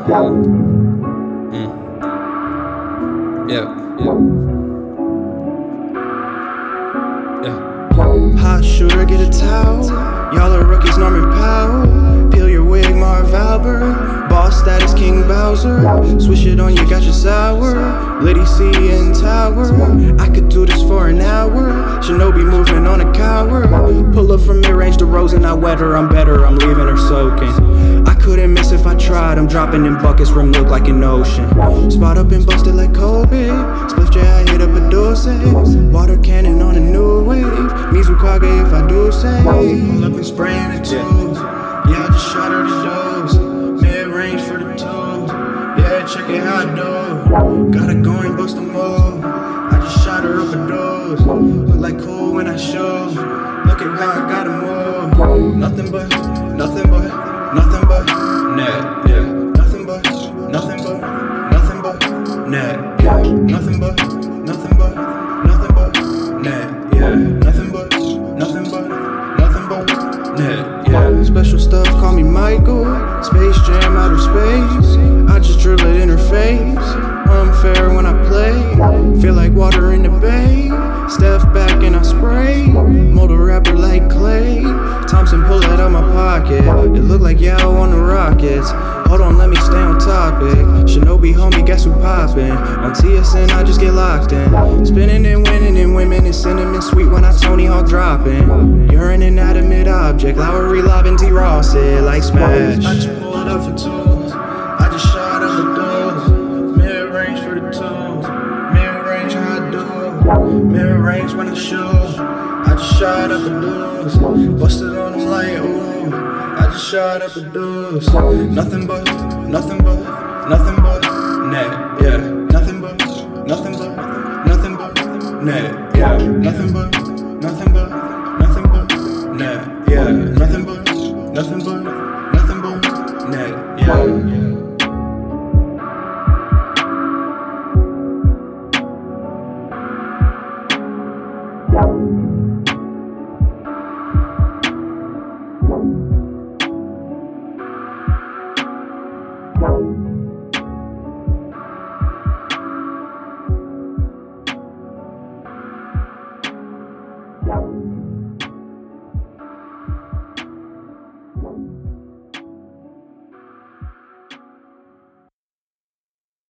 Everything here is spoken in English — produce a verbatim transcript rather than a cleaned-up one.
Mm. Yeah, yeah. Yeah. Hot shooter, get a towel. Y'all are rookies, Norman Powell. Peel your wig, Marv Albert. Boss status, King Bowser. Swish it on you, got your sour. Liddy C and Tower. I could do this for an hour. Shinobi movement on a coward. Pull up from mid-range to Rose and I wet her. I'm better, I'm leaving her soaking. I couldn't miss if I tried. I'm dropping in buckets, rim look like an ocean. Spot up and busted like Kobe. Split J, I hit up a Dulce. Water cannon on a new wave. Mizukage if I do say. Pull up and spraying the tubes. Yeah, I just shot her the dose. Mid-range for the tubes. Yeah, check it how I do. Gotta go and bust a move. I just shot her up a dose. Look like cool when I show. Look at how I gotta move. Nothing but, nothing but, nothing but net. Yeah, nothing but, nothing but, nothing but net. Yeah, nothing but, nothing but, nothing but net. Yeah, nothing but, nothing but, nothing but net. Yeah, special stuff, call me Michael. Space Jam, outer space. I just drill it in her face. Unfair when I play. Feel like water in the bay. Step back and I spray. Mold a rapper like Clay. Thompson pull it out my pocket. It look like Yao on the Rockets. Hold on, let me stay on topic. Shinobi homie, guess who poppin'? On T S N, I just get locked in. Spinning and winning and women is cinnamon sweet when I Tony Hawk dropping. You're an inanimate object. Lowry lobbing T Ross it like smash. I just pulled up for two. I just shot up the doors. Mid range for the two. Mid range how I do. Mid range when I shoot. I just shot up the doors. Busted on them like ooh. I just shot up the doors. Nothing but, nothing but, nothing but net. Yeah, nothing but, nothing but, nothing but net. Yeah, nothing but, nothing but, nothing but net. Yeah, nothing but, nothing but.